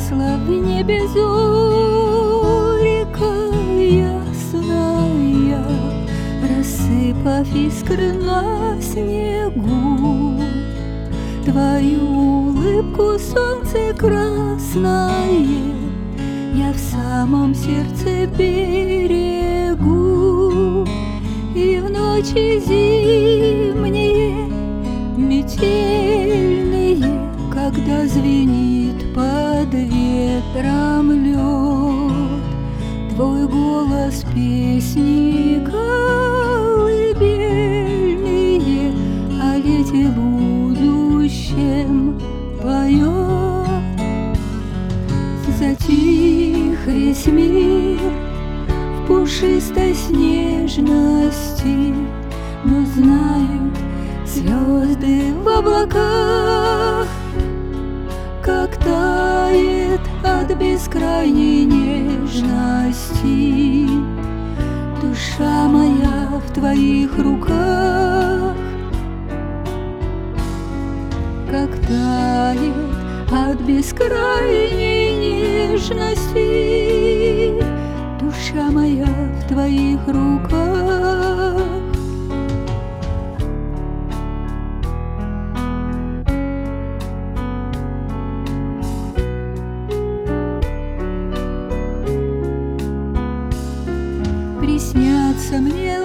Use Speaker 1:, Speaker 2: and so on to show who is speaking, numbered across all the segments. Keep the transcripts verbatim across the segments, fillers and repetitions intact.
Speaker 1: погасла в небе зорька ясная, рассыпав искры на снегу. Твою улыбку, солнце красное, я в самом сердце берегу. И в ночи зимние, метельные, когда звенит под ветром лед, твой голос песни колыбельные о лете будущем поет. Затих весь мир в пушистой снежности, но знают звезды в облаках, как тает от бескрайней нежности душа моя в твоих руках, как тает от бескрайней нежности душа моя в твоих руках. Приснятся мне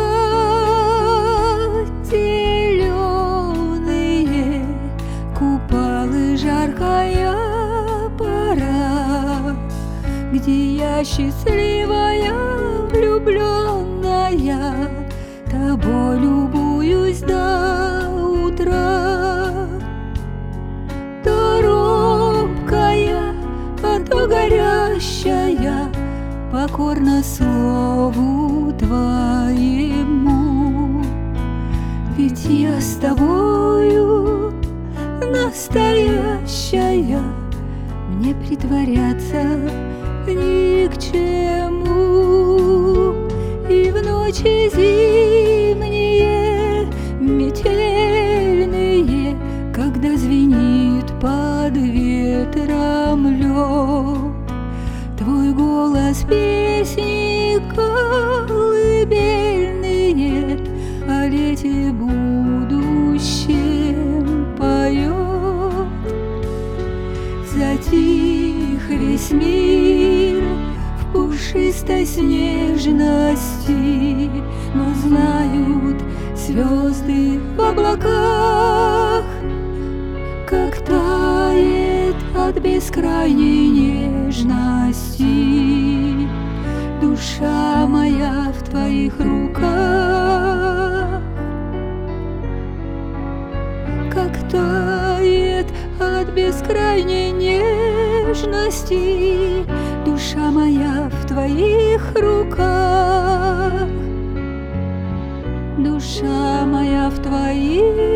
Speaker 1: луга зеленые, купалы, жаркая пора, где я счастливая, влюбленная, тобой любуюсь до утра. То робкая, а то горящая, покорно слову твоему. Ведь я с тобою настоящая, мне притворяться ни к чему. И в ночи зимние, метельные, когда звенит под ветром лед, твой голос песни колыбельные о лете будущем поет. Затих весь мир в пушистой снежности, но знают звезды в облаках, как тает от бескрайней нежности душа моя в твоих руках, как тает от бескрайней нежности душа моя в твоих руках, душа моя в твоих